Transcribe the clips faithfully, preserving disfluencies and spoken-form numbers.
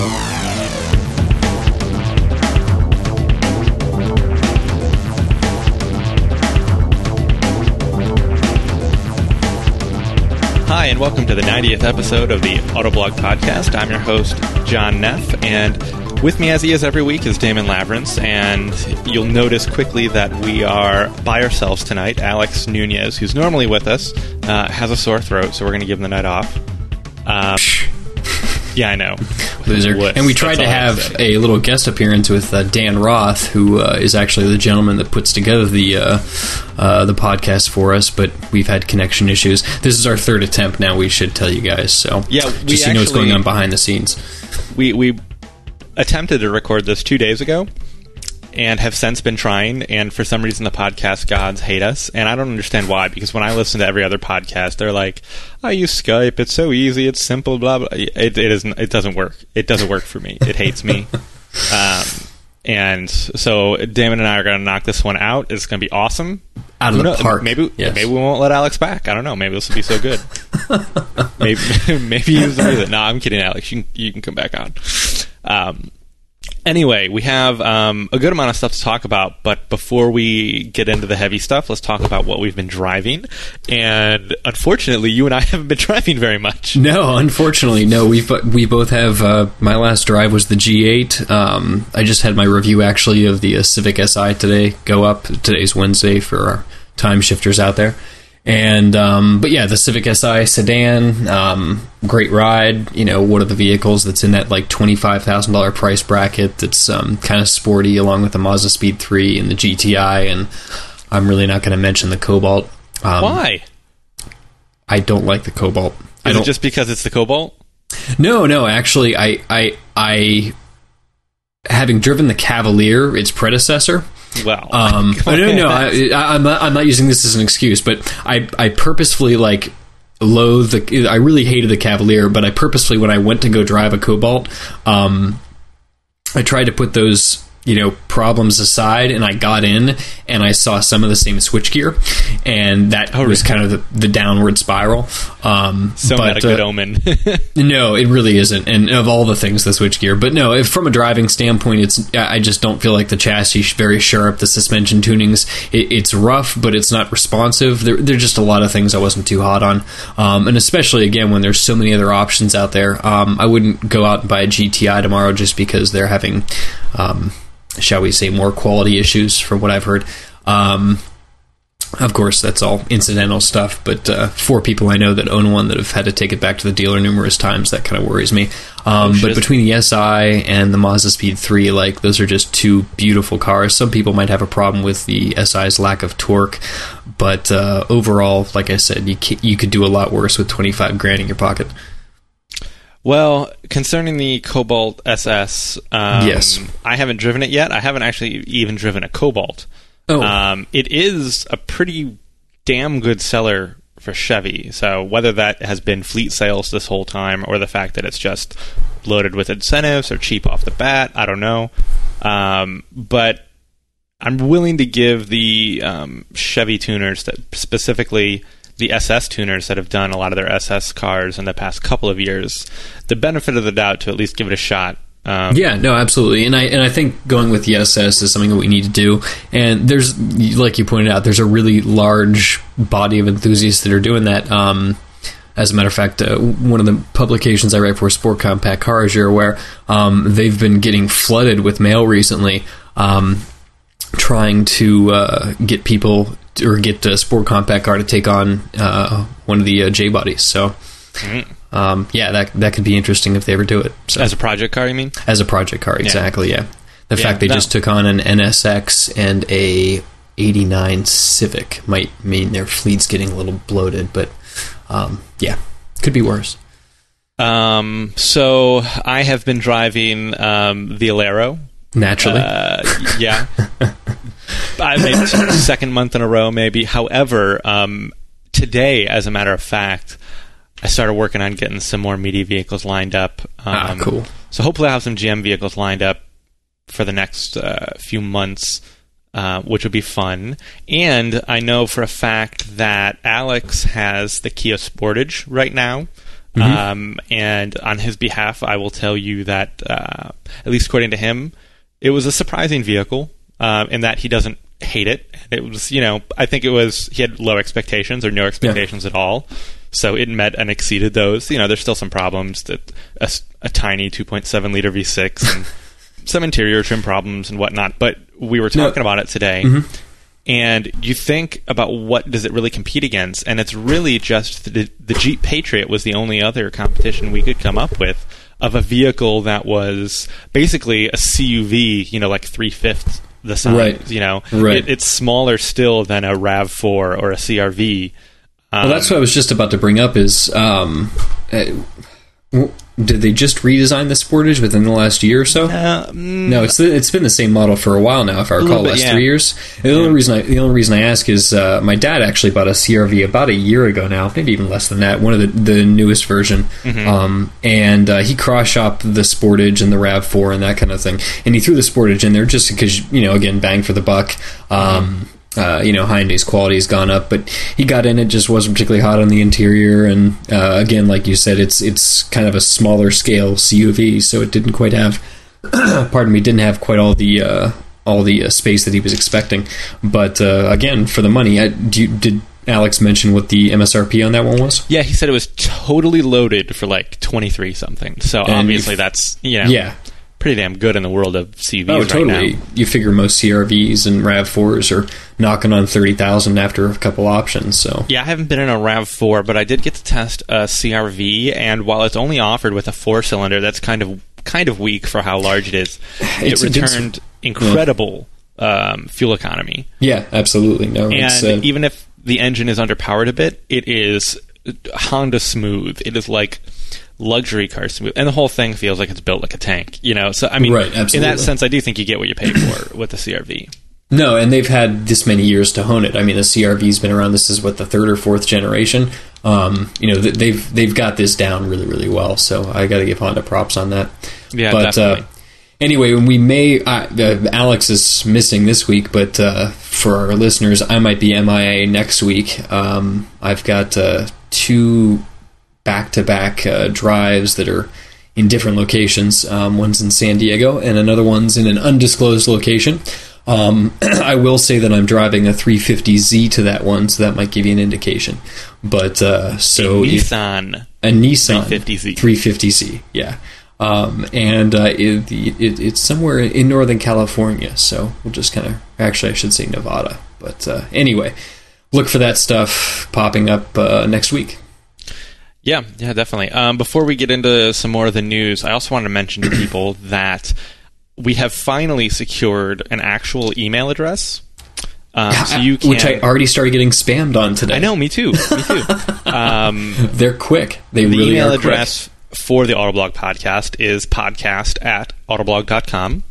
Hi, and welcome to the ninetieth episode of the Autoblog Podcast. I'm your host, John Neff, and with me, as he is every week, is Damon Lavrance, and you'll notice quickly that we are by ourselves tonight. Alex Nunez, who's normally with us, uh, has a sore throat, so we're going to give him the night off. Um, yeah, I know. Loser. Wuss. And we tried to have a little guest appearance with uh, Dan Roth, who uh, is actually the gentleman that puts together the uh, uh, the podcast for us, but we've had connection issues. This is our third attempt now, we should tell you guys. So yeah, we just so you actually, know what's going on behind the scenes. We we attempted to record this two days ago and have since been trying, and for some reason the podcast gods hate us, and I don't understand why, because when I listen to every other podcast, they're like, I use Skype, it's so easy, it's simple, blah, blah. It, it, isn't, it doesn't work. It doesn't work for me. It hates me. Um, and so Damon and I are going to knock this one out. It's going to be awesome. Out of the park. Maybe, yes. maybe we won't let Alex back. I don't know. Maybe this will be so good. maybe maybe he's the reason. No, I'm kidding, Alex. You can, you can come back on. Um, Anyway, we have um, a good amount of stuff to talk about, but before we get into the heavy stuff, let's talk about what we've been driving. And unfortunately, you and I haven't been driving very much. No, unfortunately, no. We we both have. Uh, my last drive was the G eight. Um, I just had my review actually of the uh, Civic S I today go up. Today's Wednesday for our time shifters out there. And, um, but yeah, the Civic S I sedan, um, great ride, you know, one of the vehicles that's in that like twenty-five thousand dollars price bracket that's, um, kind of sporty, along with the Mazda Speed three and the G T I, and I'm really not going to mention the Cobalt. Um, Why? I don't like the Cobalt. Is I don't, it just because it's the Cobalt? No, no, actually, I, I, I, having driven the Cavalier, its predecessor. Well, um, I don't know. I, I'm not. I'm not using this as an excuse, but I, I purposefully like loathe the. I really hated the Cavalier, but I purposefully, when I went to go drive a Cobalt, um, I tried to put those, you know, problems aside, and I got in and I saw some of the same switchgear, and that oh, was kind of the, the downward spiral. Um, so but, not a good uh, omen. No, it really isn't. And of all the things, the switchgear. But no, if from a driving standpoint, it's I just don't feel like the chassis is very sharp. The suspension tunings, it, it's rough, but it's not responsive. There, there's just a lot of things I wasn't too hot on. Um, and especially, again, when there's so many other options out there, um, I wouldn't go out and buy a G T I tomorrow just because they're having... Um, shall we say, more quality issues from what I've heard. Um, of course, that's all incidental stuff, but uh, four people I know that own one that have had to take it back to the dealer numerous times, that kind of worries me. Um, oh, but between the S I and the Mazda Speed three, like, those are just two beautiful cars. Some people might have a problem with the S I's lack of torque, but uh, overall, like I said, you you could do a lot worse with twenty-five grand in your pocket. Well, concerning the Cobalt S S, um, yes. I haven't driven it yet. I haven't actually even driven a Cobalt. Oh. Um, it is a pretty damn good seller for Chevy. So whether that has been fleet sales this whole time or the fact that it's just loaded with incentives or cheap off the bat, I don't know. Um, but I'm willing to give the um, Chevy tuners, that specifically the S S tuners that have done a lot of their S S cars in the past couple of years, the benefit of the doubt to at least give it a shot. Um, yeah, no, absolutely, and I and I think going with the S S is something that we need to do. And there's, like you pointed out, there's a really large body of enthusiasts that are doing that. Um, as a matter of fact, uh, one of the publications I write for, Sport Compact Cars, you're aware, um, they've been getting flooded with mail recently, um, trying to uh, get people or get a Sport Compact Car to take on uh, one of the uh, J bodies. So. Mm-hmm. Um, yeah, that that could be interesting if they ever do it. So. As a project car, you mean? As a project car, exactly, yeah. yeah. The yeah, fact they no. just took on an N S X and a eighty-nine Civic might mean their fleet's getting a little bloated, but um, yeah, could be worse. Um, so I have been driving um, the Alero. Naturally. Uh, yeah. I made second month in a row, maybe. However, um, today, as a matter of fact, I started working on getting some more meaty vehicles lined up. Um, ah, cool. So hopefully I'll have some G M vehicles lined up for the next uh, few months, uh, which would be fun. And I know for a fact that Alex has the Kia Sportage right now. Mm-hmm. Um, and on his behalf, I will tell you that, uh, at least according to him, it was a surprising vehicle, uh, in that he doesn't hate it. It was, you know, I think it was, he had low expectations or no expectations yeah. at all. So it met and exceeded those. You know, there's still some problems, that a, a tiny two point seven liter V six and some interior trim problems and whatnot. But we were talking no. about it today. Mm-hmm. And you think about what does it really compete against, and it's really just the, the Jeep Patriot was the only other competition we could come up with of a vehicle that was basically a C U V, you know, like three-fifths the size. Right. You know, right. it, it's smaller still than a RAV four or a C R V. Um, well, that's what I was just about to bring up is, um, uh, did they just redesign the Sportage within the last year or so? Uh, mm, no, it's it's been the same model for a while now, if I recall, bit, last yeah. three years. The yeah. only reason I the only reason I ask is uh, my dad actually bought a C R V about a year ago now, maybe even less than that, one of the, the newest version, mm-hmm. um, and uh, he cross-shopped the Sportage and the RAV four and that kind of thing, and he threw the Sportage in there just because, you know, again, bang for the buck. Um, mm-hmm. Uh, you know, Hyundai's quality has gone up, but he got in, it just wasn't particularly hot on the interior, and uh, again, like you said, it's it's kind of a smaller scale C U V, so it didn't quite have, pardon me, didn't have quite all the uh, all the uh, space that he was expecting. But uh, again, for the money, I, do you, did Alex mention what the M S R P on that one was? Yeah, he said it was totally loaded for like twenty-three something. So and obviously, that's, you know, yeah. pretty damn good in the world of C U Vs oh, totally. right now. You figure most C R Vs and RAV fours are knocking on thirty thousand after a couple options. So yeah, I haven't been in a RAV four, but I did get to test a C R V, and while it's only offered with a four-cylinder, that's kind of kind of weak for how large it is. It returned incredible yeah. um, fuel economy. Yeah, absolutely. No, and it's, uh, even if the engine is underpowered a bit, it is Honda smooth. It is like luxury car smooth, and the whole thing feels like it's built like a tank, you know. So I mean, right, absolutely. In that sense, I do think you get what you pay for with the C R V. No, and they've had this many years to hone it. I mean, the C R V's been around. This is what, the third or fourth generation. Um, you know, they've they've got this down really, really well. So I got to give Honda props on that. Yeah, but, definitely. Uh, anyway, we may uh, uh, Alex is missing this week, but uh, for our listeners, I might be M I A next week. Um, I've got uh, two back-to-back uh, drives that are in different locations. Um, one's in San Diego, and another one's in an undisclosed location. Um, I will say that I'm driving a three fifty Z to that one, so that might give you an indication. But uh, so a Nissan, a Nissan three fifty Z, three fifty Z, yeah. Um, and uh, it, it, it's somewhere in Northern California, so we'll just kind of, actually I should say Nevada. But uh, anyway, look for that stuff popping up uh, next week. Yeah, yeah, definitely. Um, before we get into some more of the news, I also wanted to mention to people that we have finally secured an actual email address. Um, so you can, which I already started getting spammed on today. I know, me too. Me too. Um, They're quick. They the really email are address quick. For the Autoblog podcast is podcast at autoblog dot com.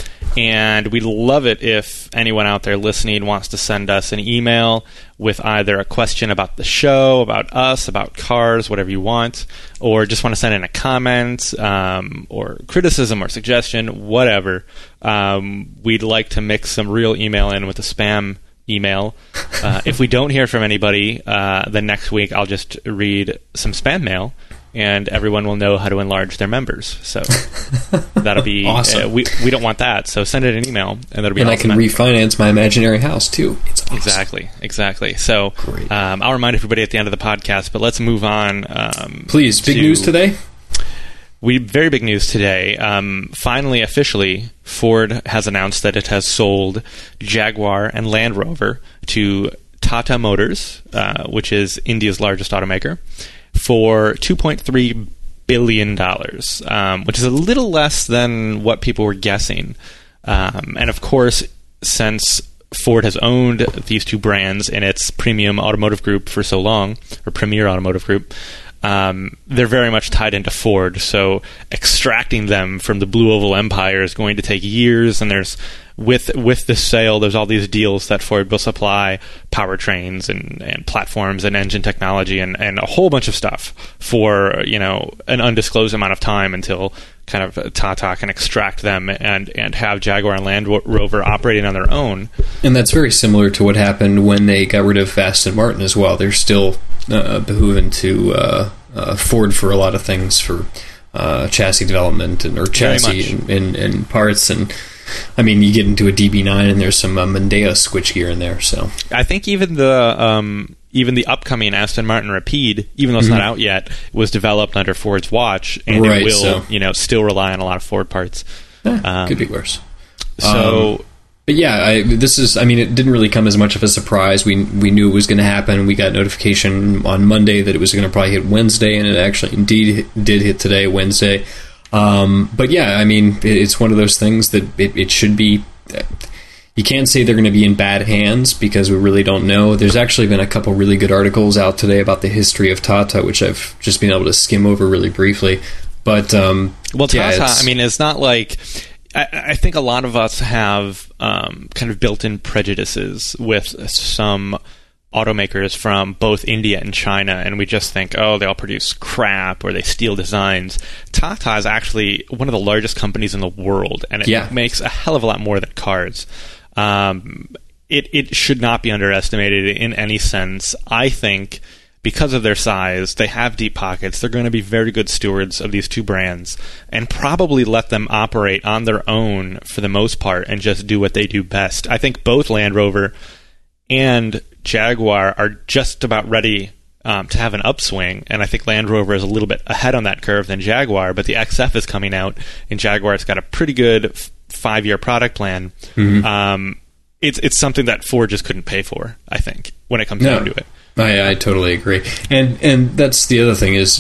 And we'd love it if anyone out there listening wants to send us an email with either a question about the show, about us, about cars, whatever you want, or just want to send in a comment, um, or criticism or suggestion, whatever. Um, we'd like to mix some real email in with a spam email. Uh, if we don't hear from anybody, uh, then next week I'll just read some spam mail, and everyone will know how to enlarge their members. So that'll be awesome. Uh, we we don't want that, so send it an email, and that'll be and awesome. I can refinance my imaginary house too. It's awesome. Exactly, exactly. So um, I'll remind everybody at the end of the podcast, but let's move on. Um, Please, big to, news today. We very big news today. Um, finally, officially, Ford has announced that it has sold Jaguar and Land Rover to Tata Motors, uh, which is India's largest automaker, for two point three billion dollars, um, which is a little less than what people were guessing. Um, and of course, since Ford has owned these two brands in its premium automotive group for so long, or premier automotive group, um, they're very much tied into Ford. So extracting them from the Blue Oval Empire is going to take years, and there's with with the sale, there's all these deals that Ford will supply powertrains and, and platforms and engine technology and, and a whole bunch of stuff for, you know, an undisclosed amount of time until kind of Tata can extract them and, and have Jaguar and Land Rover operating on their own. And that's very similar to what happened when they got rid of Aston Martin as well. They're still uh, behooving to uh, uh, Ford for a lot of things for uh, chassis development and or chassis and, and, and parts. And I mean, you get into a D B nine and there's some uh, Mondeo switchgear in there. So I think even the um, even the upcoming Aston Martin Rapide, even though it's mm-hmm. not out yet, was developed under Ford's watch, and right, it will so. you know still rely on a lot of Ford parts. Eh, um, could be worse. So. Um, But yeah, I, this is, I mean, it didn't really come as much of a surprise. We we knew it was going to happen. We got notification on Monday that it was going to probably hit Wednesday, and it actually indeed did hit today, Wednesday. Um, but yeah, I mean, it, it's one of those things that it, it should be, you can't say they're going to be in bad hands because we really don't know. There's actually been a couple really good articles out today about the history of Tata, which I've just been able to skim over really briefly. But, um, well, Tata, yeah, I mean, it's not like... I, I think a lot of us have um, kind of built-in prejudices with some automakers from both India and China, and we just think, oh, they all produce crap or they steal designs. Tata is actually one of the largest companies in the world, and it yeah. makes a hell of a lot more than cars. Um, it, it should not be underestimated in any sense. I think... because of their size, they have deep pockets. They're going to be very good stewards of these two brands and probably let them operate on their own for the most part and just do what they do best. I think both Land Rover and Jaguar are just about ready um, to have an upswing, and I think Land Rover is a little bit ahead on that curve than Jaguar, but the X F is coming out, and Jaguar's got a pretty good f- five-year product plan. Mm-hmm. Um, it's, it's something that Ford just couldn't pay for, I think, when it comes no. down to it. I, I totally agree, and and that's the other thing is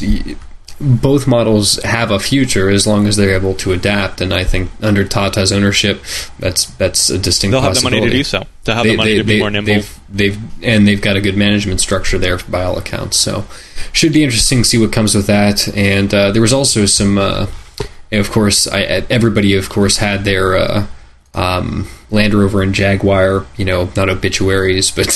both models have a future as long as they're able to adapt. And I think under Tata's ownership, that's that's a distinct. They'll have possibility. the money to do so. They'll have they, the money they, to be they, more nimble. They've, they've and they've got a good management structure there by all accounts. So should be interesting to see what comes with that. And uh, there was also some, uh, of course, I, everybody of course had their. Uh, Um, Land Rover and Jaguar, you know, not obituaries, but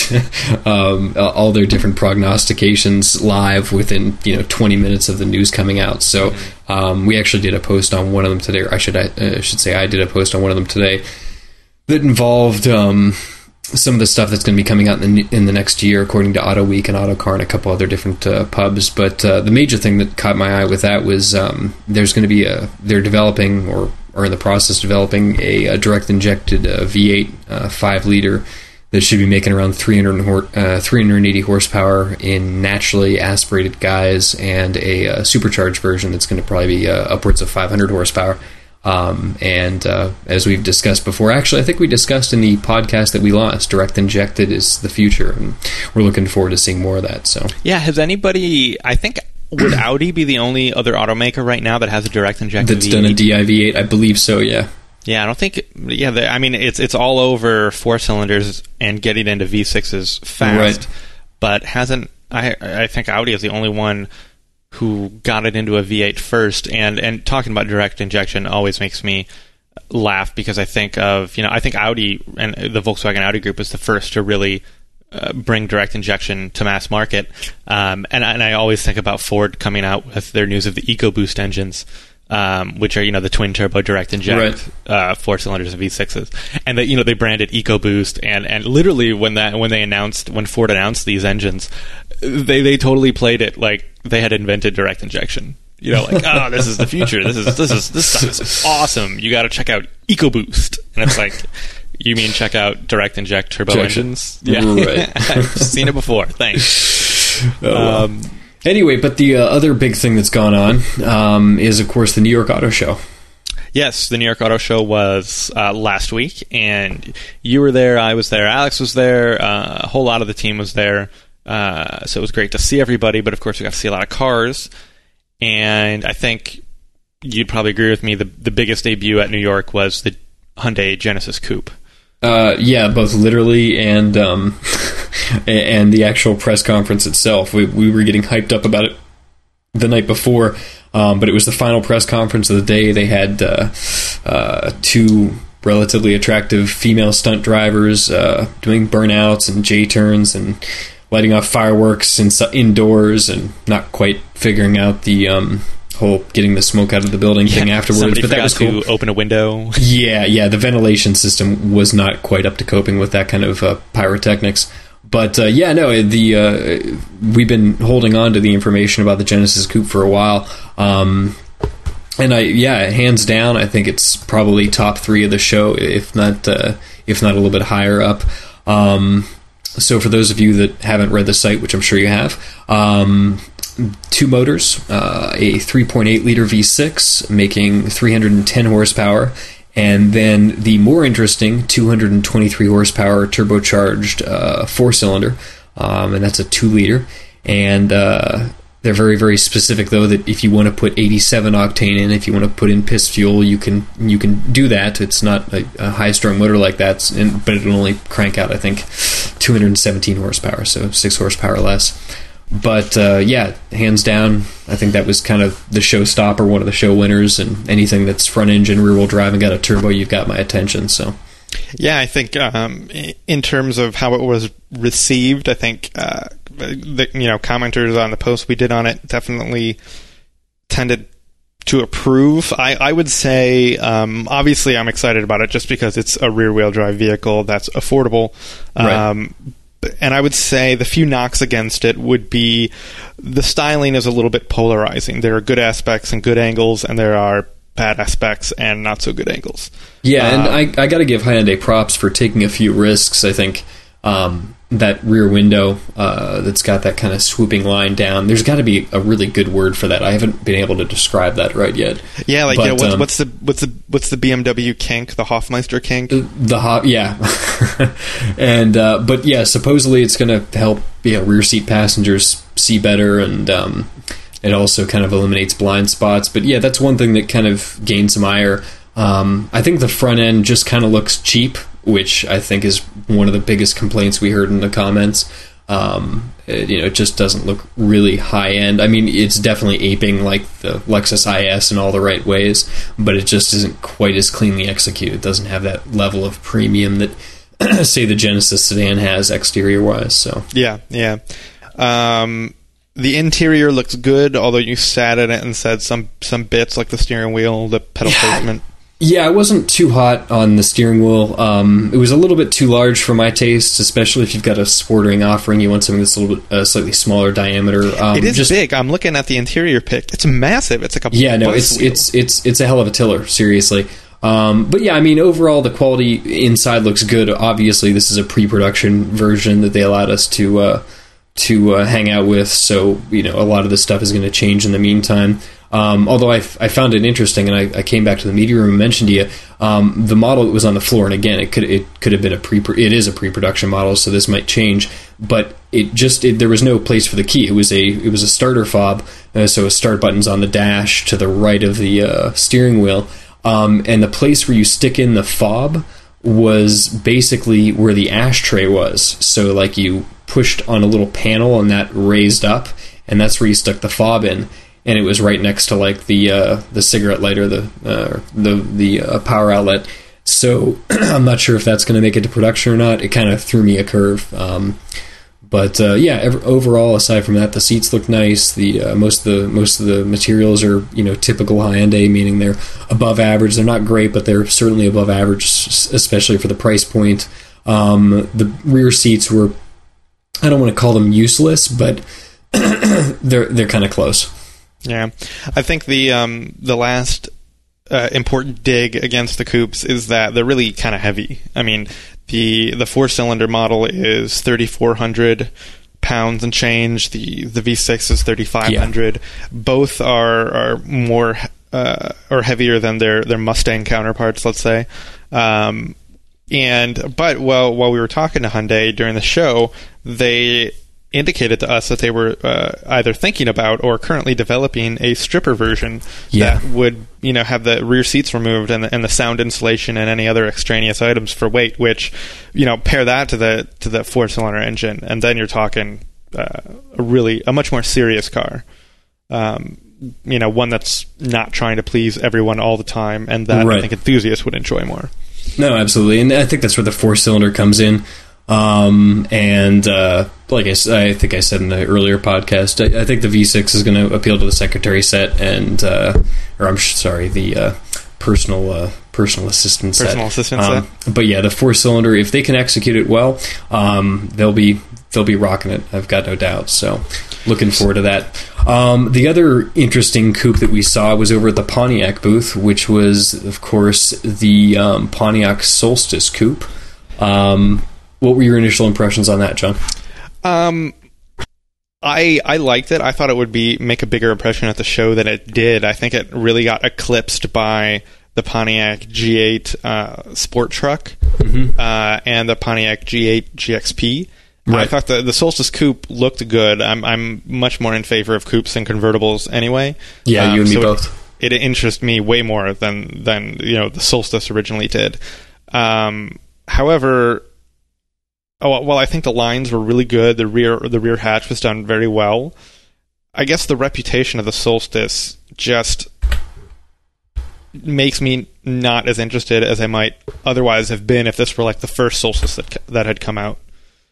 um, all their different prognostications live within, you know, twenty minutes of the news coming out. So um, we actually did a post on one of them today, or I should I uh, should say I did a post on one of them today that involved um, some of the stuff that's going to be coming out in the, in the next year, according to Auto Week and Autocar and a couple other different uh, pubs. But uh, the major thing that caught my eye with that was um, there's going to be a they're developing or are in the process of developing a, a direct injected uh, V eight uh, five liter that should be making around three hundred, uh, three hundred eighty horsepower in naturally aspirated guise, and a, a supercharged version that's going to probably be uh, upwards of five hundred horsepower. Um, and uh, as we've discussed before, actually, I think we discussed in the podcast that we lost, direct injected is the future, and we're looking forward to seeing more of that. So, yeah, has anybody? I think would Audi be the only other automaker right now that has a direct injected that's V eight? Done a D I V eight? I believe so. Yeah. Yeah, I don't think. Yeah, they, I mean, it's it's all over four cylinders and getting into V sixes fast, right. but hasn't. I I think Audi is the only one who got it into a V eight first, and, and talking about direct injection always makes me laugh because I think of, you know, I think Audi and the Volkswagen Audi group was the first to really uh, bring direct injection to mass market, um, and, and I always think about Ford coming out with their news of the EcoBoost engines, um, which are, you know, the twin turbo direct inject right. uh, four cylinders of V sixes, and that, you know, they branded EcoBoost, and, and literally when that when they announced when Ford announced these engines, they they totally played it like they had invented direct injection. You know, like, oh, this is the future. This is this is this stuff is awesome. You got to check out EcoBoost, and it's like, you mean check out direct inject turbo Injection. engines? Yeah, right. I've seen it before. Thanks. Oh, well. um, Anyway, but the uh, other big thing that's gone on um, is, of course, the New York Auto Show. Yes, the New York Auto Show was uh, last week, and you were there, I was there, Alex was there, uh, a whole lot of the team was there, uh, so it was great to see everybody, but of course we got to see a lot of cars, and I think you'd probably agree with me, the, the biggest debut at New York was the Hyundai Genesis Coupe. Uh, yeah, both literally and um, and the actual press conference itself. We we were getting hyped up about it the night before, um, but it was the final press conference of the day. They had uh, uh, two relatively attractive female stunt drivers uh, doing burnouts and J-turns and lighting off fireworks in, indoors and not quite figuring out the um, whole getting the smoke out of the building yeah, thing afterwards. Somebody but that was cool. To open a window. Yeah, yeah. The ventilation system was not quite up to coping with that kind of uh, pyrotechnics. But uh, yeah, no, the uh, we've been holding on to the information about the Genesis Coupe for a while, um, and I yeah, hands down, I think it's probably top three of the show, if not uh, if not a little bit higher up. Um, so for those of you that haven't read the site, which I'm sure you have, um, two motors, uh, a three point eight liter V six making three hundred ten horsepower. And then the more interesting two hundred twenty-three horsepower turbocharged uh, four-cylinder, um, and that's a two-liter. And uh, they're very, very specific, though, that if you want to put eighty-seven octane in, if you want to put in piss fuel, you can you can do that. It's not a, a high-strung motor like that, and, but it'll only crank out, I think, two hundred seventeen horsepower, so six horsepower less. But uh, yeah, hands down, I think that was kind of the showstopper, one of the show winners, and anything that's front engine, rear wheel drive, and got a turbo, you've got my attention. So, yeah, I think um, in terms of how it was received, I think uh, the you know commenters on the post we did on it definitely tended to approve. I, I would say, um, obviously, I'm excited about it just because it's a rear wheel drive vehicle that's affordable. Um, right. And I would say the few knocks against it would be the styling is a little bit polarizing. There are good aspects and good angles, and there are bad aspects and not so good angles. Yeah, uh, and I, I got to give Hyundai props for taking a few risks. I think um, that rear window uh, that's got that kind of swooping line down, there's got to be a really good word for that. I haven't been able to describe that right yet. Yeah, like but, yeah, what's, um, what's the what's the what's the B M W kink, the Hofmeister kink? The Hof, yeah, and uh, but yeah, supposedly it's going to help you know, rear seat passengers see better, and um, it also kind of eliminates blind spots. But yeah, that's one thing that kind of gained some ire. Um, I think the front end just kind of looks cheap, which I think is one of the biggest complaints we heard in the comments. Um, it, you know, it just doesn't look really high end. I mean, it's definitely aping like the Lexus I S in all the right ways, but it just isn't quite as cleanly executed. It doesn't have that level of premium that, say, the Genesis sedan has exterior wise. So yeah, yeah. Um, the interior looks good, although you sat in it and said some some bits like the steering wheel, the pedal yeah. placement. Yeah, I wasn't too hot on the steering wheel. Um, it was a little bit too large for my taste, especially if you've got a sporting offering. You want something that's a little bit uh, slightly smaller diameter. Um, it is just, big. I'm looking at the interior pic. It's massive. It's like a yeah, no, bus it's wheel. it's it's it's a hell of a tiller. Seriously. Um, but yeah, I mean, overall, the quality inside looks good. Obviously, this is a pre-production version that they allowed us to uh, to uh, hang out with, so you know a lot of this stuff is going to change in the meantime. Um, although I, f- I found it interesting, and I, I came back to the media room and mentioned to you um, the model that was on the floor. And again, it could it could have been a pre it is a pre-production model, so this might change. But it just it, there was no place for the key. It was a it was a starter fob, uh, so a start button's on the dash to the right of the uh, steering wheel, um, and the place where you stick in the fob was basically where the ashtray was. So like you pushed on a little panel, and that raised up, and that's where you stuck the fob in. And it was right next to like the uh, the cigarette lighter, the uh, the the uh, power outlet. So I'm not sure if that's going to make it to production or not. It kind of threw me a curve. Um, but uh, yeah, ev- overall, aside from that, the seats look nice. The uh, most of the most of the materials are you know typical Hyundai, meaning they're above average. They're not great, but they're certainly above average, especially for the price point. Um, the rear seats were, I don't want to call them useless, but they're they're kind of close. Yeah, I think the um, the last uh, important dig against the coupes is that they're really kind of heavy. I mean, the the four cylinder model is thirty-four hundred pounds and change. The the V six is thirty-five hundred. Yeah. Both are are more uh, or heavier than their their Mustang counterparts, let's say. Um, and but well, while we were talking to Hyundai during the show, they indicated to us that they were uh, either thinking about or currently developing a stripper version yeah. that would, you know, have the rear seats removed and the, and the sound insulation and any other extraneous items for weight. Which, you know, pair that to the to the four cylinder engine, and then you're talking uh, a really a much more serious car. Um, you know, one that's not trying to please everyone all the time, and that right. I think enthusiasts would enjoy more. No, absolutely, and I think that's where the four cylinder comes in. Um, and, uh, like I, I think I said in the earlier podcast, I, I think the V six is going to appeal to the secretary set and, uh, or I'm sorry, the, uh, personal, uh, personal assistant set. Personal assistant um, set. But yeah, the four cylinder, if they can execute it well, um, they'll be they'll be rocking it. I've got no doubt. So looking forward to that. Um, the other interesting coupe that we saw was over at the Pontiac booth, which was, of course, the um, Pontiac Solstice coupe. Um, what were your initial impressions on that, John? Um, I I liked it. I thought it would be make a bigger impression at the show than it did. I think it really got eclipsed by the Pontiac G eight uh, Sport Truck mm-hmm. uh, and the Pontiac G eight G X P. Right. I thought the, the Solstice coupe looked good. I'm I'm much more in favor of coupes than convertibles anyway. Yeah, um, you and me so both. It, it interests me way more than than you know the Solstice originally did. Um, however, oh, well, I think the lines were really good. The rear the rear hatch was done very well. I guess the reputation of the Solstice just makes me not as interested as I might otherwise have been if this were like the first Solstice that that had come out.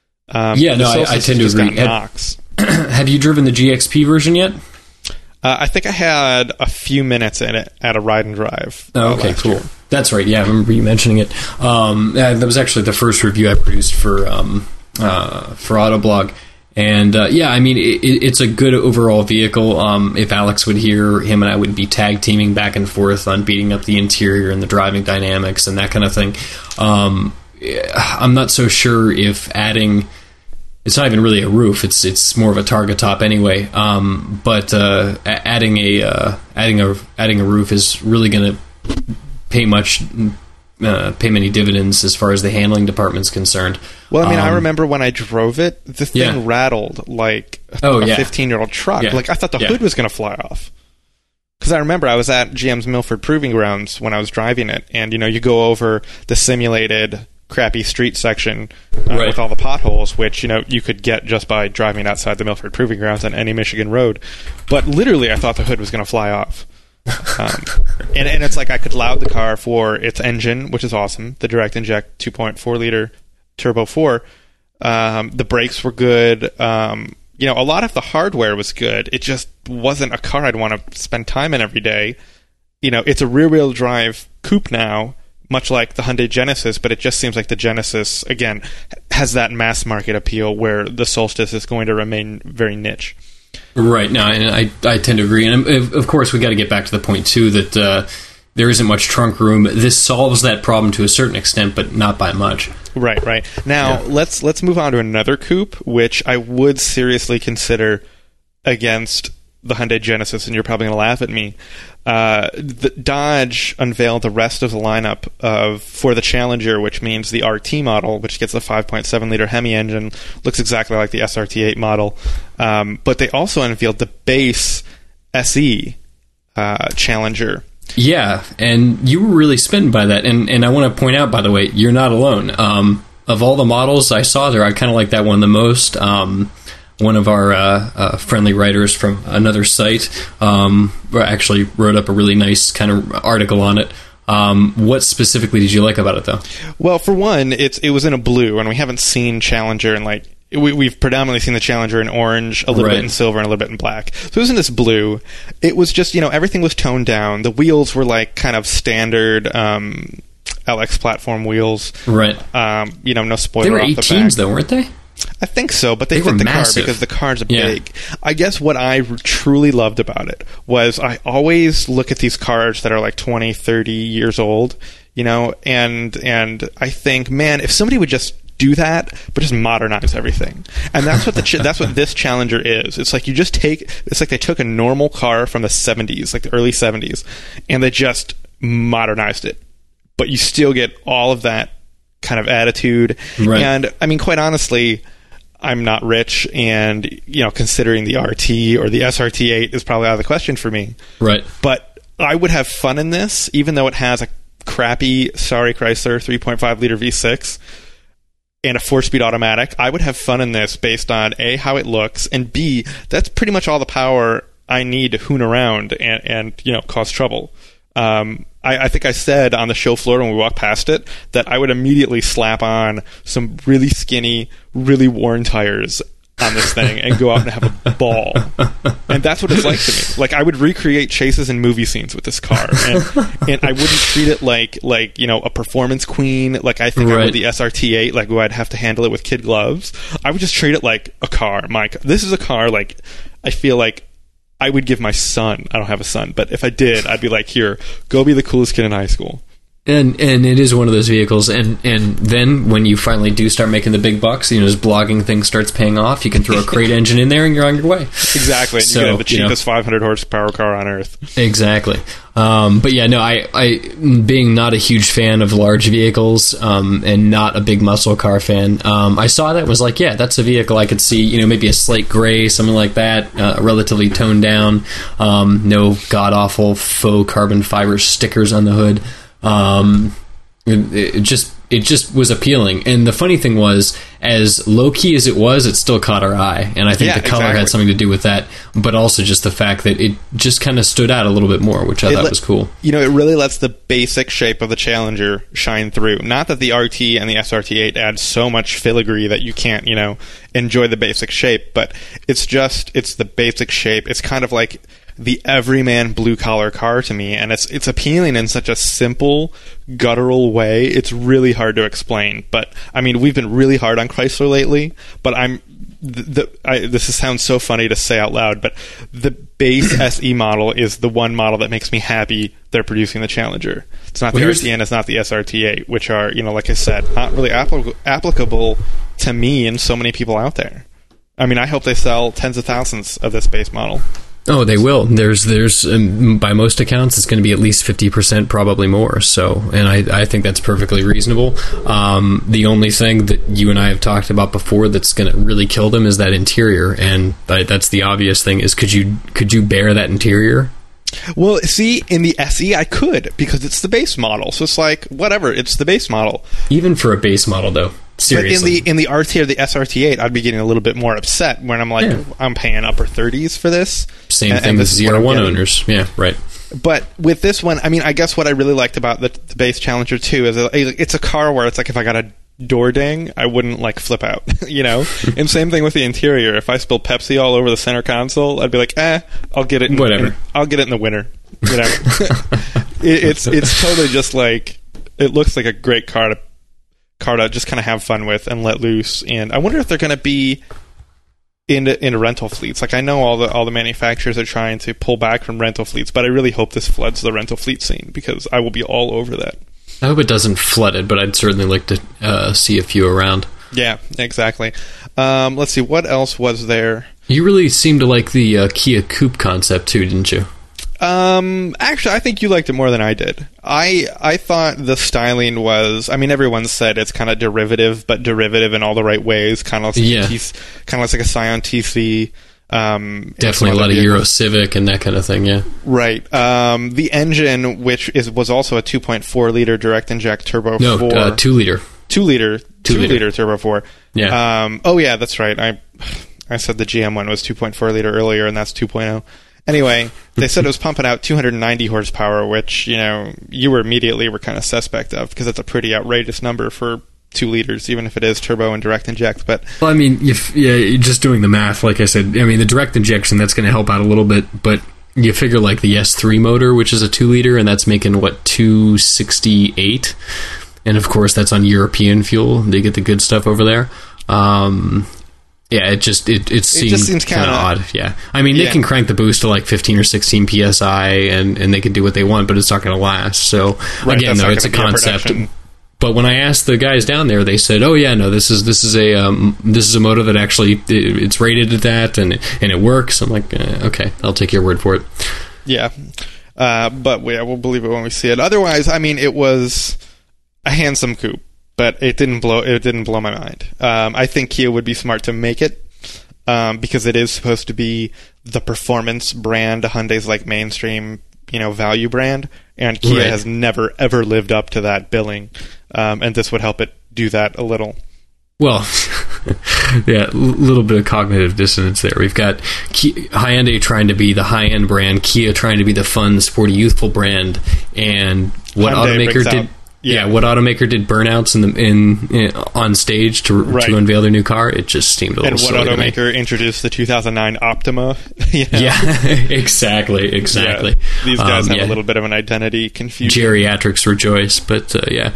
Um, yeah, no, I, I tend to agree. Have, have you driven the G X P version yet? Uh, I think I had a few minutes in it at a ride and drive. Oh, okay, cool. Year. That's right. Yeah, I remember you mentioning it. Um, that was actually the first review I produced for um, uh, for Autoblog. And uh, yeah, I mean, it, it's a good overall vehicle. Um, if Alex would hear, him and I would be tag teaming back and forth on beating up the interior and the driving dynamics and that kind of thing. Um, I'm not so sure if adding, it's not even really a roof, it's it's more of a targa top anyway. Um, but uh, adding a uh, adding a adding a roof is really going to pay much uh, pay many dividends as far as the handling department's concerned. Well, I mean, um, I remember when I drove it, the thing yeah. rattled like oh, a yeah. fifteen-year-old truck. Yeah. Like I thought the yeah. hood was going to fly off. Because I remember I was at G M's Milford Proving Grounds when I was driving it, and you know, you go over the simulated crappy street section uh, right. with all the potholes, which you know you could get just by driving outside the Milford Proving Grounds on any Michigan road. But literally, I thought the hood was going to fly off. Um, and, and it's like I could loud the car for its engine, which is awesome. The direct inject two point four liter turbo four. Um, the brakes were good. Um, you know, a lot of the hardware was good. It just wasn't a car I'd want to spend time in every day. You know, it's a rear-wheel drive coupe now, much like the Hyundai Genesis, but it just seems like the Genesis, again, has that mass market appeal where the Solstice is going to remain very niche. Right. No, and I, I tend to agree. And of course, we got to get back to the point, too, that uh, there isn't much trunk room. This solves that problem to a certain extent, but not by much. Right, right. Now, yeah. let's let's move on to another coupe, which I would seriously consider against the Hyundai Genesis, and you're probably going to laugh at me. Uh, the Dodge unveiled the rest of the lineup of for the Challenger, which means the R T model, which gets a five point seven liter Hemi engine, looks exactly like the S R T eight model. Um, but they also unveiled the base S E uh, Challenger. Yeah, and you were really smitten by that. And, and I want to point out, by the way, you're not alone. Um, of all the models I saw there, I kind of like that one the most. Um, One of our uh, uh, friendly writers from another site um, actually wrote up a really nice kind of article on it. Um, what specifically did you like about it, though? Well, for one, it's it was in a blue, and we haven't seen Challenger in like we, we've predominantly seen the Challenger in orange, a little right. bit in silver, and a little bit in black. So it was in this blue. It was just you know everything was toned down. The wheels were like kind of standard Um, L X platform wheels, right? Um, you know, no spoiler. They were off the eighteens, back. Though, weren't they? I think so, but they, they fit the massive. car because the car's yeah. big. I guess what I truly loved about it was I always look at these cars that are like twenty, thirty years old, you know, and and I think, man, if somebody would just do that, but just modernize everything. And that's what the ch- that's what this Challenger is. It's like you just take, it's like they took a normal car from the seventies, like the early seventies, and they just modernized it. But you still get all of that kind of attitude. Right. And I mean, quite honestly, I'm not rich, and you know, considering the R T or the S R T eight is probably out of the question for me. Right. But I would have fun in this, even though it has a crappy, sorry Chrysler three point five liter V six and a four-speed automatic. I would have fun in this based on A, how it looks, and B, that's pretty much all the power I need to hoon around and, and you know, cause trouble. Um, I, I think I said on the show floor when we walked past it that I would immediately slap on some really skinny, really worn tires on this thing and go out and have a ball. And that's what it's like to me. Like, I would recreate chases and movie scenes with this car, and, and I wouldn't treat it like, like, you know, a performance queen, like I think right. I would the S R T eight, like, who I'd have to handle it with kid gloves. I would just treat it like a car. My, this is a car, like, I feel like I would give my son, I don't have a son, but if I did, I'd be like, here, go be the coolest kid in high school. And and it is one of those vehicles, and, and then when you finally do start making the big bucks, you know, this blogging thing starts paying off, you can throw a crate engine in there and you're on your way. Exactly. And so, you can have the cheapest you know, five hundred horsepower car on earth. Exactly. Um, but yeah, no, I, I, being not a huge fan of large vehicles, um, and not a big muscle car fan, um, I saw that and was like, yeah, that's a vehicle I could see, you know, maybe a slate gray, something like that, uh, relatively toned down, um, no god-awful faux carbon fiber stickers on the hood. Um, it, it just it just was appealing, and the funny thing was, as low key as it was, it still caught our eye, and I think yeah, the color exactly. had something to do with that, but also just the fact that it just kind of stood out a little bit more, which I it thought le- was cool. You know, it really lets the basic shape of the Challenger shine through. Not that the R T and the S R T eight add so much filigree that you can't, you know, enjoy the basic shape, but it's just it's the basic shape. It's kind of like the everyman blue-collar car to me, and it's it's appealing in such a simple, guttural way. It's really hard to explain, but I mean, we've been really hard on Chrysler lately, but I'm the, the I, this sounds so funny to say out loud, but the base S E model is the one model that makes me happy they're producing the Challenger. It's not the well, R T and it's not the S R T eight, which are, you know, like I said, not really applic- applicable to me and so many people out there. I mean, I hope they sell tens of thousands of this base model. Oh, they will. There's, there's, um, by most accounts, it's going to be at least fifty percent, probably more. So, and I, I think that's perfectly reasonable. Um, the only thing that you and I have talked about before that's going to really kill them is that interior, and that's the obvious thing. Is could you could you bear that interior? Well, see, in the S E, I could, because it's the base model. So it's like, whatever, it's the base model. Even for a base model, though. Seriously. But in the in the R T or the S R T eight, I'd be getting a little bit more upset when I'm like, yeah. I'm paying upper thirties for this. Same and, thing and with zero one owners. Yeah, right. But with this one, I mean, I guess what I really liked about the, the base Challenger two is a, it's a car where it's like, if I got a door ding, I wouldn't like flip out, you know? And same thing with the interior. If I spill Pepsi all over the center console, I'd be like, eh, I'll get it in, whatever. In, I'll get it in the winter. Whatever. it, it's it's totally just like, it looks like a great car to car to just kind of have fun with and let loose. And I wonder if they're going to be into into rental fleets. Like, I know all the all the manufacturers are trying to pull back from rental fleets, but I really hope this floods the rental fleet scene, because I will be all over that. I hope it doesn't flood it, but I'd certainly like to uh, see a few around. Yeah, exactly. Um, let's see, what else was there? You really seemed to like the uh, Kia Coupe concept too, didn't you? Um, actually, I think you liked it more than I did. I I thought the styling was, I mean, everyone said it's kind of derivative, but derivative in all the right ways. Kind of like yeah. T- kind of looks like a Scion T C. Um, Definitely a lot of Euro Civic and that kind of thing, yeah. Right. Um, the engine, which is was also a two point four liter direct inject turbo no, four. No, uh, two liter. Two liter. Two, two liter. liter turbo four. Yeah. Um, oh, yeah, that's right. I I said the G M one was two point four liter earlier, and that's two point oh. Anyway, they said it was pumping out two hundred ninety horsepower, which, you know, you were immediately were kind of suspect of, because that's a pretty outrageous number for two liters, even if it is turbo and direct inject. But well, I mean, if yeah, just doing the math, like I said, I mean, the direct injection, that's going to help out a little bit, but you figure like the S three motor, which is a two liter, and that's making what, two sixty-eight, and of course that's on European fuel. They get the good stuff over there. Um, yeah, it just it it seems, it seems kind of odd. Yeah, I mean, yeah. They can crank the boost to like fifteen or sixteen P S I, and and they can do what they want, but it's not going to last. So right, again, though, it's a concept. But when I asked the guys down there, they said, "Oh yeah, no, this is this is a um, this is a motor that actually it, it's rated at that, and and it works." I'm like, eh, okay, I'll take your word for it. Yeah, uh, but yeah, we'll believe it when we see it. Otherwise, I mean, it was a handsome coupe, but it didn't blow it didn't blow my mind. Um, I think Kia would be smart to make it, um, because it is supposed to be the performance brand. Hyundai's like mainstream, you know, value brand, and Kia right. has never ever lived up to that billing. Um, and this would help it do that a little. Well, yeah, a little bit of cognitive dissonance there. We've got Kia, Hyundai trying to be the high-end brand, Kia trying to be the fun, sporty, youthful brand, and what Hyundai automaker brings did... Out, Yeah, what automaker did burnouts in the in, in on stage to Right. to unveil their new car? It just seemed a little. And what silly to me. automaker introduced the two thousand nine Optima? You know? Yeah, exactly, exactly. Yeah, these guys Um, have yeah. a little bit of an identity confusion. Geriatrics rejoice, but uh, yeah.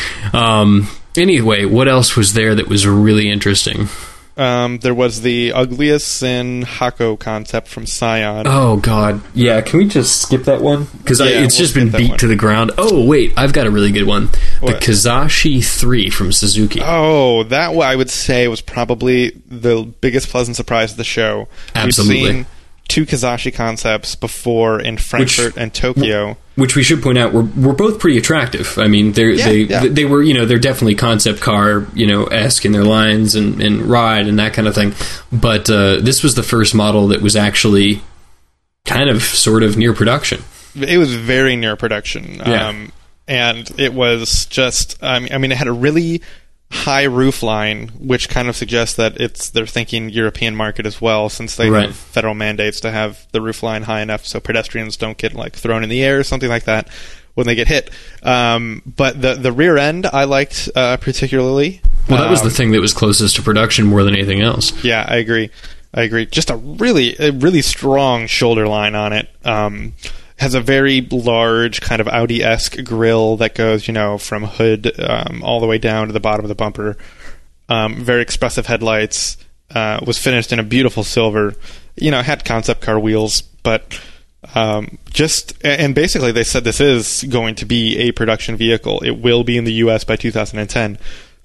Um, anyway, what else was there that was really interesting? Um, there was the ugliest sin Hako concept from Scion. Oh God, yeah. Can we just skip that one? Because Yeah, it's we'll just been skip that beat one. to the ground. Oh wait, I've got a really good one. What? The Kazashi three from Suzuki. Oh, that one I would say was probably the biggest pleasant surprise of the show. Absolutely. We've seen two Kazashi concepts before in Frankfurt and Tokyo. Which we should point out were were both pretty attractive. I mean, they're, Yeah, they yeah. they were you know they're definitely concept car you know esque in their lines and, and ride and that kind of thing. But uh, this was the first model that was actually kind of sort of near production. It was very near production. Yeah. Um, and it was just, I mean, I mean, it had a really high roof line, which kind of suggests that it's they're thinking European market as well, since they Right. have federal mandates to have the roof line high enough so pedestrians don't get like thrown in the air or something like that when they get hit. Um, but the the rear end I liked uh, particularly. Well, that was Um, the thing that was closest to production more than anything else. Yeah, I agree. I agree. Just a really, a really strong shoulder line on it. Um, has a very large kind of Audi-esque grille that goes, you know, from hood um, all the way down to the bottom of the bumper. Um, very expressive headlights. Uh, was finished in a beautiful silver. You know, had concept car wheels, but um, just and basically they said this is going to be a production vehicle. It will be in the U S by two thousand ten.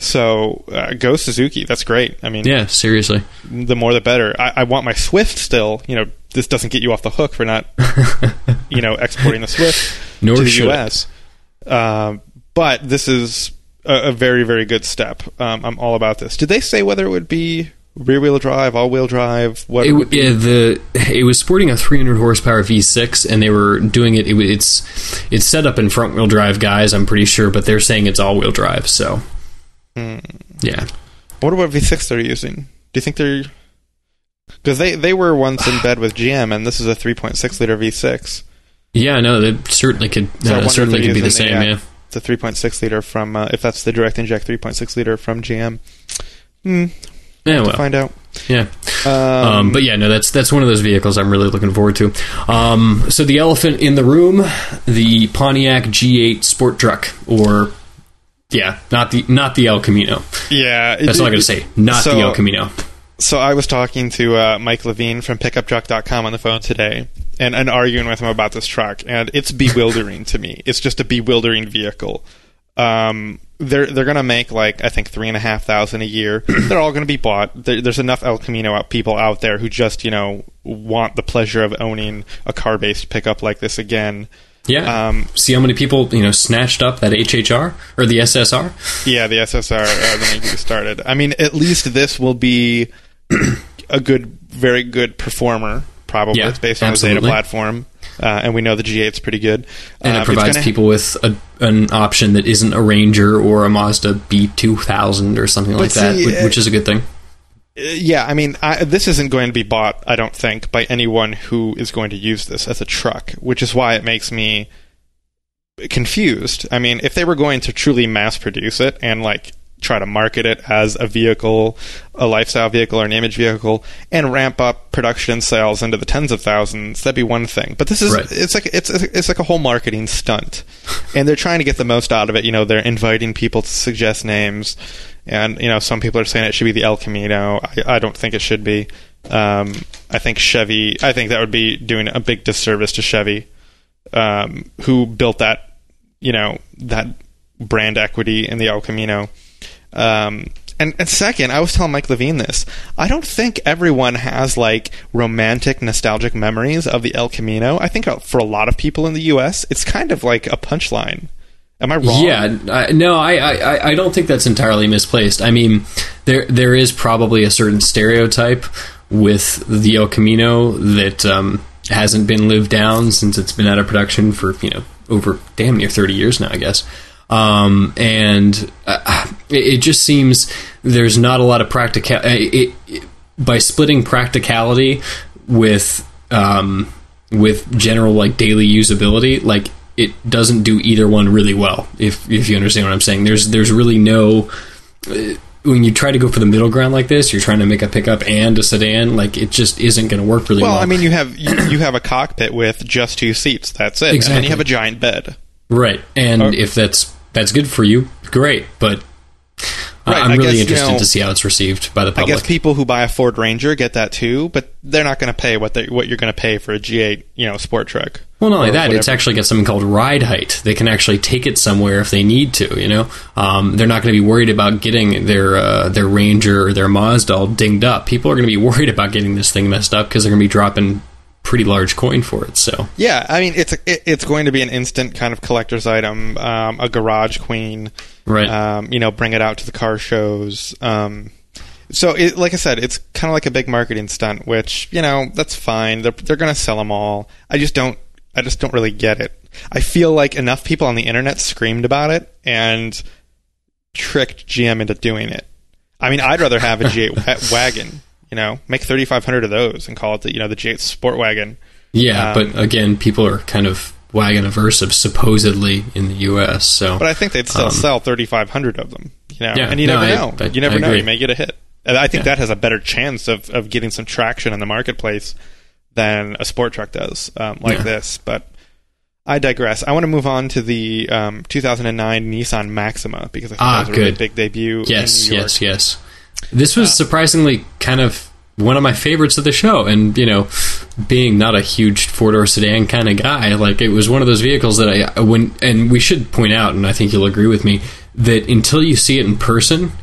So uh, go Suzuki. That's great. I mean, Yeah, seriously. the more the better. I, I want my Swift still. You know, this doesn't get you off the hook for not, you know, exporting the Swift Nor to the should U it. S. Um, but this is a, a very, very good step. Um, I'm all about this. Did they say whether it would be rear-wheel drive, all-wheel drive? What It, would be? yeah, the it was sporting a three hundred horsepower V six, and they were doing it. it wa- it's it's set up in front wheel drive, guys. I'm pretty sure, but they're saying it's all wheel drive. So, yeah. I wonder what V six they're using. Do you think they're... Because they, they were once in bed with G M, and this is a three point six liter V six. Yeah, no, that certainly could So I uh, wonder if certainly they're could be the using same. uh, Yeah, It's a three point six liter from, uh, if that's the direct inject three point six liter from G M. Hmm, yeah. to Well, find out. yeah. Um, Um, but yeah, no, that's that's one of those vehicles I'm really looking forward to. Um, so the elephant in the room, the Pontiac G eight Sport Truck, or yeah, not the not the El Camino. yeah. That's all I got to say. Not so, the El Camino. So I was talking to uh, Mike Levine from pickup truck dot com on the phone today and, and arguing with him about this truck, and it's bewildering to me. It's just a bewildering vehicle. Um, they're they're gonna make like I think three and a half thousand a year. They're all gonna be bought. There, there's enough El Camino out, people out there who just you know want the pleasure of owning a car based pickup like this again. Yeah. Um, See how many people you know snatched up that H H R or the S S R? Yeah, the S S R. Uh, let me get you started. I mean, at least this will be a good, very good performer. Probably Yeah, it's based on absolutely. the Zeta platform, uh, and we know the G eight's pretty good. And Uh, it it's provides gonna- people with a, an option that isn't a Ranger or a Mazda B two thousand or something like that, see, which, uh, which is a good thing. Uh, yeah, I mean, I, this isn't going to be bought, I don't think, by anyone who is going to use this as a truck, which is why it makes me confused. I mean, if they were going to truly mass produce it and like try to market it as a vehicle, a lifestyle vehicle or an image vehicle, and ramp up production sales into the tens of thousands, that'd be one thing. But this is Right. it's like it's it's like a whole marketing stunt, and they're trying to get the most out of it. You know, they're inviting people to suggest names, and you know, some people are saying it should be the El Camino. I, I don't think it should be. Um, I think Chevy. I think that would be doing a big disservice to Chevy, um, who built that. You know, that brand equity in the El Camino. Um, and, and second, I was telling Mike Levine this. I don't think everyone has like romantic, nostalgic memories of the El Camino. I think for a lot of people in the U S, it's kind of like a punchline. Am I wrong? Yeah, I, no, I, I, I don't think that's entirely misplaced. I mean, there there is probably a certain stereotype with the El Camino that um, hasn't been lived down since it's been out of production for you know over damn near thirty years now, I guess. Um, and uh, it, it just seems there's not a lot of practical. It, it, by splitting practicality with um, with general like daily usability, like. it doesn't do either one really well. If if you understand what I'm saying, there's there's really no. Uh, when you try to go for the middle ground like this, you're trying to make a pickup and a sedan. Like it just isn't going to work really well. Well, I mean, you have you, you have a cockpit with just two seats. That's it. Exactly. And then you have a giant bed. Right. And okay. if that's that's good for you, great. But uh, right. I'm really guess, interested you know, to see how it's received by the public. I guess people who buy a Ford Ranger get that too, but they're not going to pay what they what you're going to pay for a G eight, you know, sport truck. Well, not only that, whatever. It's actually got something called ride height. They can actually take it somewhere if they need to, you know. Um, they're not going to be worried about getting their uh, their Ranger or their Mazda all dinged up. People are going to be worried about getting this thing messed up because they're going to be dropping pretty large coin for it. So yeah, I mean, it's a, it, it's going to be an instant kind of collector's item, um, a garage queen, right? Um, you know, bring it out to the car shows. Um, so, it, like I said, it's kind of like a big marketing stunt, which, you know, that's fine. They're they're going to sell them all. I just don't. I just don't really get it. I feel like enough people on the internet screamed about it and tricked G M into doing it. I mean, I'd rather have a G eight wagon, you know, make thirty-five hundred of those and call it the, you know, the G eight Sport Wagon. Yeah, um, but again, people are kind of wagon averse of supposedly in the U S. So, but I think they'd still um, sell thirty-five hundred of them, you know, yeah, and you no, never I, know. I, you never I know. agree. You may get a hit. And I think yeah. that has a better chance of, of getting some traction in the marketplace than a sport truck does, um, like yeah. this. But I digress. I want to move on to the um, two thousand nine Nissan Maxima because I think ah, that was a good. really big debut yes, in New York. Yes, yes, yes. This was uh, surprisingly kind of one of my favorites of the show. And, you know, being not a huge four-door sedan kind of guy, like, it was one of those vehicles that I, when, and we should point out, and I think you'll agree with me, that until you see it in person,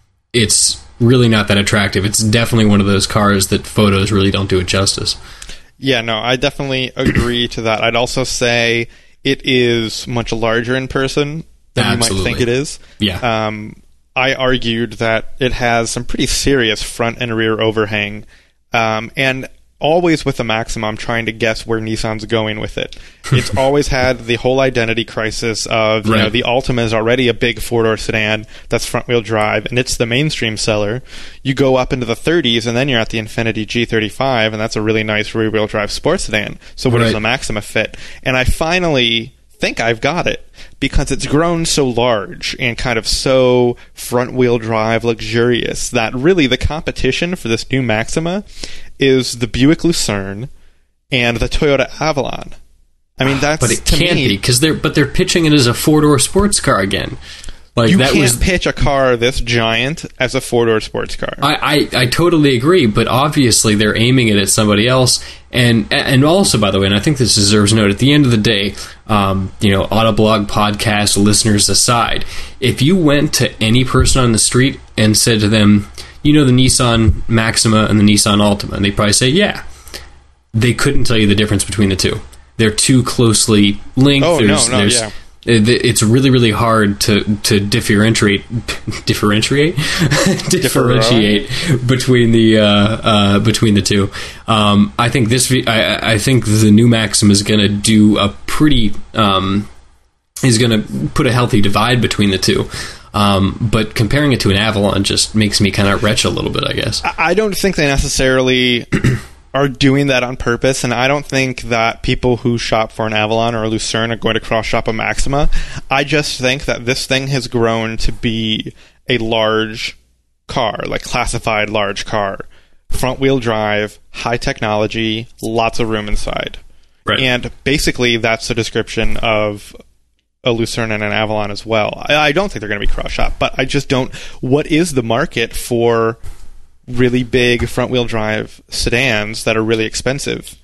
it's really not that attractive. It's definitely one of those cars that photos really don't do it justice. Yeah, no, I definitely agree to that. I'd also say it is much larger in person than Absolutely. you might think it is. Yeah. Um, I argued that it has some pretty serious front and rear overhang. Um, and always with the Maxima, I'm trying to guess where Nissan's going with it. It's always had the whole identity crisis of, you right. know, the Altima is already a big four-door sedan that's front-wheel drive, and it's the mainstream seller. You go up into the thirties, and then you're at the Infiniti G thirty-five, and that's a really nice rear-wheel drive sports sedan. So where right. does the Maxima fit? And I finally think I've got it, because it's grown so large and kind of so front-wheel drive luxurious that really the competition for this new Maxima is the Buick Lucerne and the Toyota Avalon. I mean, that's but it to can't me, be because they're but they're pitching it as a four-door sports car again. Like you that can't was, pitch a car this giant as a four-door sports car. I, I, I totally agree, but obviously they're aiming it at somebody else. And and also, by the way, and I think this deserves note, at the end of the day, um, you know, Autoblog podcast listeners aside, if you went to any person on the street and said to them, you know, the Nissan Maxima and the Nissan Altima, and they'd probably say, yeah. They couldn't tell you the difference between the two. They're too closely linked. Oh, there's, no, no, there's, yeah. It's really, really hard to, to differentiate differentiate differentiate between the uh, uh, between the two. Um, I think this. I, I think the new Maxima is going to do a pretty um, is going to put a healthy divide between the two. Um, but comparing it to an Avalon just makes me kind of retch a little bit, I guess. I don't think they necessarily are doing that on purpose, and I don't think that people who shop for an Avalon or a Lucerne are going to cross-shop a Maxima. I just think that this thing has grown to be a large car, like classified large car. Front-wheel drive, high technology, lots of room inside. Right. And basically that's the description of a Lucerne and an Avalon as well. I, I don't think they're going to be cross-shop, but I just don't... What is the market for really big front-wheel drive sedans that are really expensive?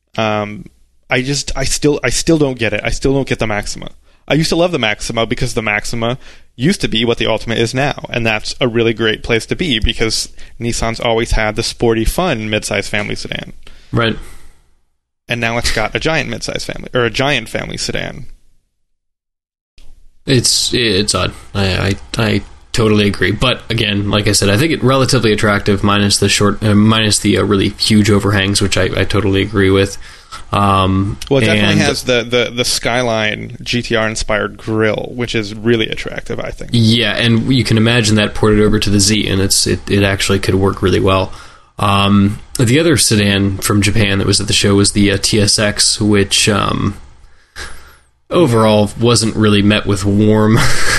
Um, I just, I still, I still don't get it. I still don't get the Maxima. I used to love the Maxima because the Maxima used to be what the Altima is now, and that's a really great place to be because Nissan's always had the sporty, fun midsize family sedan. Right. And now it's got a giant midsize family or a giant family sedan. It's it's odd. I, I I totally agree. But again, like I said, I think it relatively attractive, minus the short, uh, minus the uh, really huge overhangs, which I, I totally agree with. Um, well, it definitely and, has the, the, the Skyline G T R inspired grille, which is really attractive, I think. Yeah, and you can imagine that ported over to the Z, and it's it, it actually could work really well. Um, the other sedan from Japan that was at the show was the uh, T S X, which um, overall wasn't really met with warm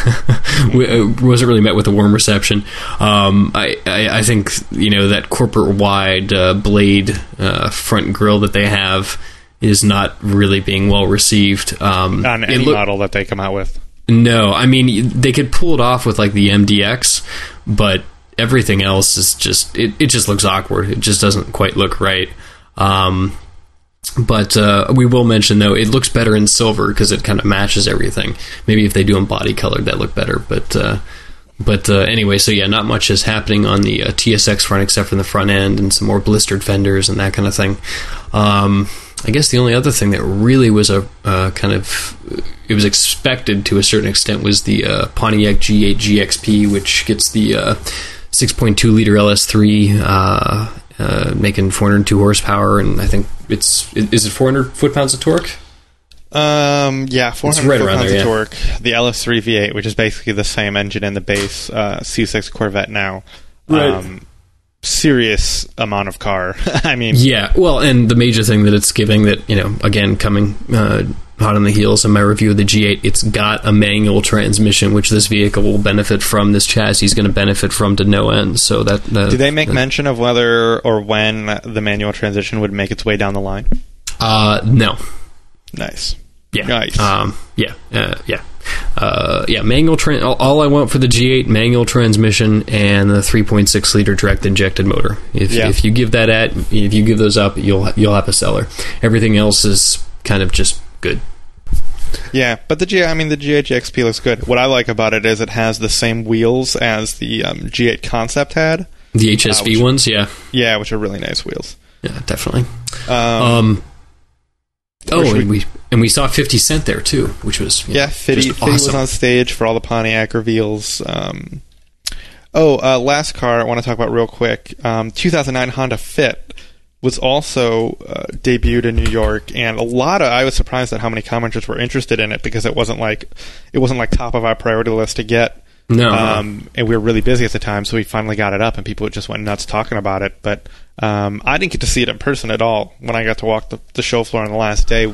wasn't really met with a warm reception. Um, I, I, I think, you know, that corporate wide uh, blade uh, front grille that they have is not really being well received. Um, on any look- model that they come out with. No, I mean, they could pull it off with like the M D X, but everything else is just, it, it just looks awkward. It just doesn't quite look right. Um, But uh, we will mention, though, it looks better in silver because it kind of matches everything. Maybe if they do them body colored, that look better. But uh, but uh, anyway, so yeah, not much is happening on the uh, T S X front except for the front end and some more blistered fenders and that kind of thing. Um, I guess the only other thing that really was a uh, kind of, it was expected to a certain extent was the uh, Pontiac G eight G X P, which gets the uh, six point two liter L S three, uh, uh, making four hundred two horsepower, and I think it's, is it four hundred foot-pounds of torque? Um, yeah, four hundred right foot-pounds there, of yeah. torque. The L S three V eight, which is basically the same engine in the base uh, C six Corvette now. Right. Um, serious amount of car. I mean... Yeah, well, and the major thing that it's giving that, you know, again, coming uh, hot on the heels of my review of the G eight, it's got a manual transmission, which this vehicle will benefit from. This chassis is going to benefit from to no end. So that... that Did they make that, mention of whether or when the manual transition would make its way down the line? Uh, no. Nice. Yeah. Nice. Um, yeah. Uh, yeah. Uh, yeah. Manual. Tra- all, all I want for the G eight: manual transmission and the three point six liter direct injected motor. If Yeah. if you give that at, if you give those up, you'll you'll have a seller. Everything else is kind of just good. Yeah, but the G, I mean, the G eight G X P looks good. What I like about it is it has the same wheels as the um, G eight Concept had. The H S V uh, which, ones, yeah, yeah, which are really nice wheels. yeah, definitely. Um, Um. Oh, should and we and we saw fifty Cent there too, which was you yeah, know, Fitty, just Fitty was awesome. on stage for all the Pontiac reveals. Um, oh, uh, last car I want to talk about real quick. Um, two thousand nine Honda Fit was also uh, debuted in New York, and a lot of I was surprised at how many commenters were interested in it because it wasn't like it wasn't like top of our priority list to get. No, Um, and we were really busy at the time, so we finally got it up, and people just went nuts talking about it. But um, I didn't get to see it in person at all. When I got to walk the, the show floor on the last day, uh,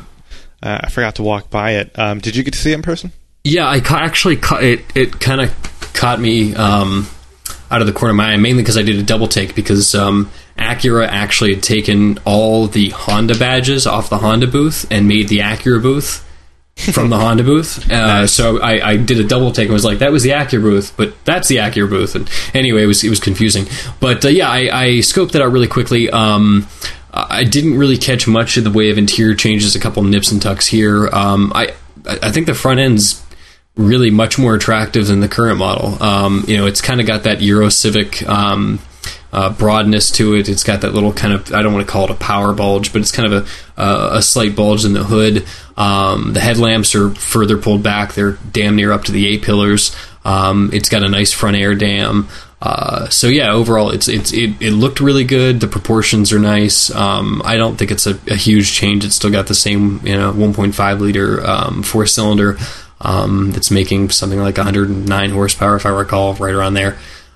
I forgot to walk by it. Um, did you get to see it in person? yeah, I ca- actually ca- it. It kind of caught me um, out of the corner of my eye, mainly because I did a double take because um, Acura actually had taken all the Honda badges off the Honda booth and made the Acura booth from the Honda booth. Uh, Nice. So I, I did a double take and was like, that was the Acura booth, but that's the Acura booth. And anyway, it was it was confusing. But uh, yeah, I, I scoped that out really quickly. Um, I didn't really catch much in the way of interior changes, a couple nips and tucks here. Um, I I think the front end's really much more attractive than the current model. Um, you know, it's kind of got that Euro Civic um, uh, broadness to it. It's got that little kind of, I don't want to call it a power bulge, but it's kind of a, uh, a slight bulge in the hood. Um, the headlamps are further pulled back. They're damn near up to the A-pillars. Um, it's got a nice front air dam. Uh, so yeah, overall, it's it's it, it looked really good. The proportions are nice. Um, I don't think it's a, a huge change. It's still got the same, you know, one point five liter um, four cylinder um, that's making something like one hundred nine horsepower, if I recall, right around there.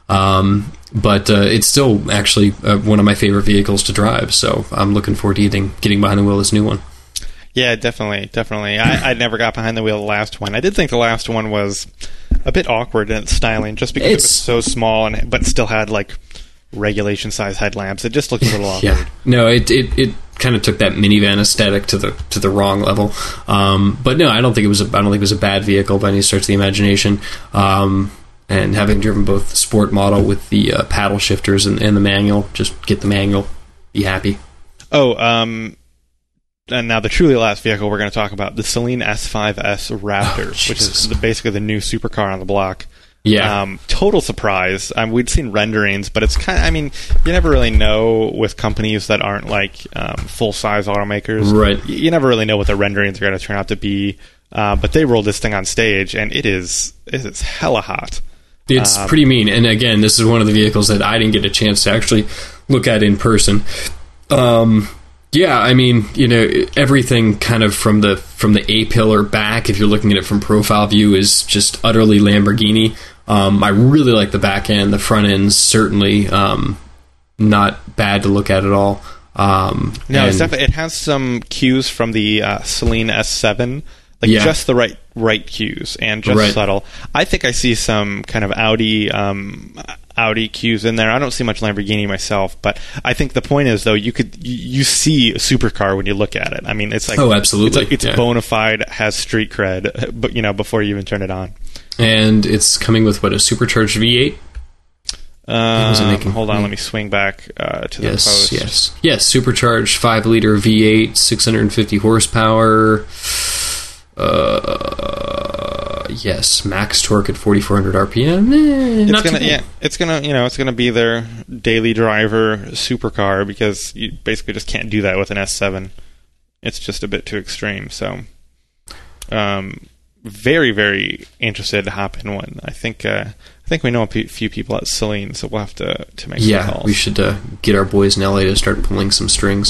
Um, but uh, it's still actually uh, one of my favorite vehicles to drive. So I'm looking forward to getting getting behind the wheel of this new one. Yeah, definitely, definitely. I, I never got behind the wheel of the last one. I did think the last one was a bit awkward in its styling, just because It's- it was so small and but still had like regulation size headlamps. It just looked a little awkward. Yeah, no, it it, it kind of took that minivan aesthetic to the to the wrong level. Um, but no, I don't think it was. A, I don't think it was a bad vehicle by any stretch of the imagination. Um, and having driven both the sport model with the uh, paddle shifters and, and the manual, just get the manual, be happy. Oh, um, and now the truly last vehicle we're going to talk about, the Celine S five S Raptor, Oh, which is Jesus. the, basically the new supercar on the block. Yeah, Um, total surprise. Um, we'd seen renderings, but it's kind of, I mean, you never really know with companies that aren't like um, full-size automakers. Right. You, you never really know what the renderings are going to turn out to be. Uh, but they rolled this thing on stage, and it is it is hella hot. it's um, pretty mean. And again, this is one of the vehicles that I didn't get a chance to actually look at in person. Um, yeah, I mean, you know, everything kind of from the from the A pillar back, if you're looking at it from profile view, is just utterly Lamborghini. Um, I really like the back end. The front end's certainly um, not bad to look at at all. Um, No, it's and- definitely, it has some cues from the uh, Celine S seven. Like Yeah. just the right right cues and just Right. subtle. I think I see some kind of Audi um, Audi cues in there. I don't see much Lamborghini myself, but I think the point is though you could you, you see a supercar when you look at it. I mean, it's like Oh, absolutely. it's, like, it's Yeah. bona fide, has street cred, but you know before you even turn it on. And it's coming with what, a supercharged V eight? was it Um, making? hold on, let me swing back uh, to the Yes, post. yes, yes. Supercharged five liter V eight, six hundred fifty horsepower. Uh, yes, max torque at forty-four hundred R P M. Eh, It's not gonna, too bad. yeah, it's gonna, you know, it's gonna be their daily driver supercar because you basically just can't do that with an S seven. It's just a bit too extreme. So, um, very, very interested to hop in one. I think, uh, I think we know a p- few people at Celine, so we'll have to to make some Yeah, calls. we should uh, get our boys in L A to start pulling some strings.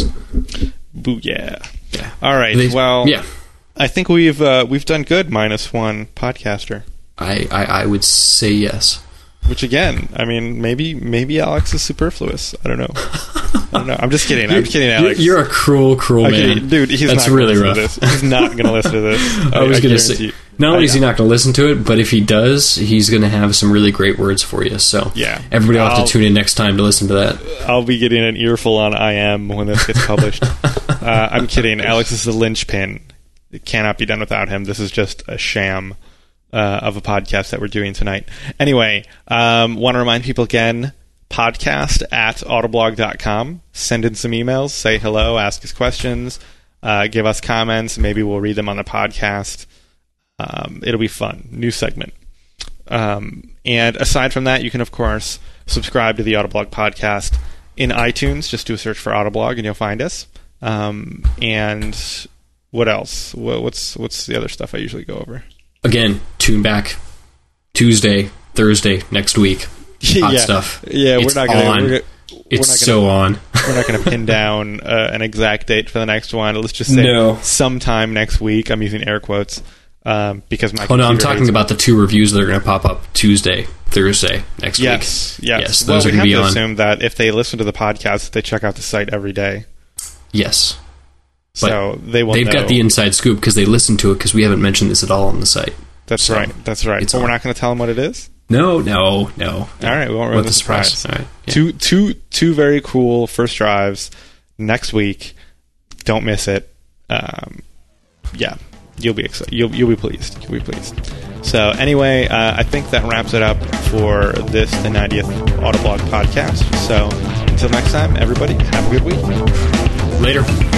Booyah! Yeah. All right. They- well, yeah. I think we've uh, we've done good. Minus one podcaster. I, I, I would say yes. Which again, I mean, maybe maybe Alex is superfluous. I don't know. I don't know. I'm just kidding. I'm just kidding, Alex. You're, you're a cruel, cruel I'm man. kidding. Dude, he's That's not really gonna rough. listen to this. He's not going to listen to this. I was going to say, guarantee- not only is he I- not going to listen to it, but if he does, he's going to have some really great words for you. So Yeah. everybody will have I'll- to tune in next time to listen to that. I'll be getting an earful on I M when this gets published. uh, I'm kidding. Alex is the linchpin. It cannot be done without him. This is just a sham uh, of a podcast that we're doing tonight. Anyway, um, want to remind people again, podcast at autoblog dot com. Send in some emails, say hello, ask us questions, uh, give us comments. Maybe we'll read them on the podcast. Um, it'll be fun. New segment. Um, and aside from that, you can, of course, subscribe to the Autoblog podcast in iTunes. Just do a search for Autoblog and you'll find us. Um, and what else? Wha- What's what's the other stuff I usually go over? Again, tune back Tuesday, Thursday, next week. Hot yeah. stuff. Yeah, It's we're not on. going to... It's not gonna, so on. We're not going to pin down uh, an exact date for the next one. Let's just say No. sometime next week. I'm using air quotes um, because my Oh no, I'm computer talking hates about the two reviews that are going to pop up Tuesday, Thursday next Yes, week. yes. Yes, Well, those we are going have to be to on. assume that if they listen to the podcast, they check out the site every day. Yes. So they will They've know. got the inside scoop because they listen to it because we haven't mentioned this at all on the site. That's so right. That's right. it's But we're on. not going to tell them what it is? No, no, no. All right, we won't ruin What the the surprise. surprise. All right. Yeah. Two, two, two very cool first drives next week. Don't miss it. Um, yeah, you'll be excited. You'll you'll be pleased. You'll be pleased. So anyway, uh, I think that wraps it up for this the ninetieth Autoblog podcast. So until next time, everybody, have a good week. Later.